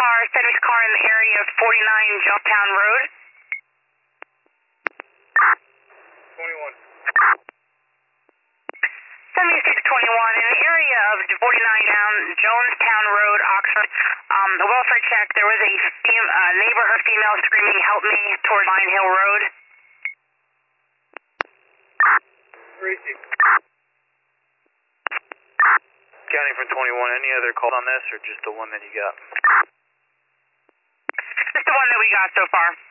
Sedgwick's car in the area of 49 Jumtown Road. 21. 7621 in the area of 49 down Jonestown Road, Oxford. The welfare check, there was a neighbor, her female, screaming, "Help me," toward Mine Hill Road. County from 21, any other calls on this or just the one that you got? Just the one that we got so far.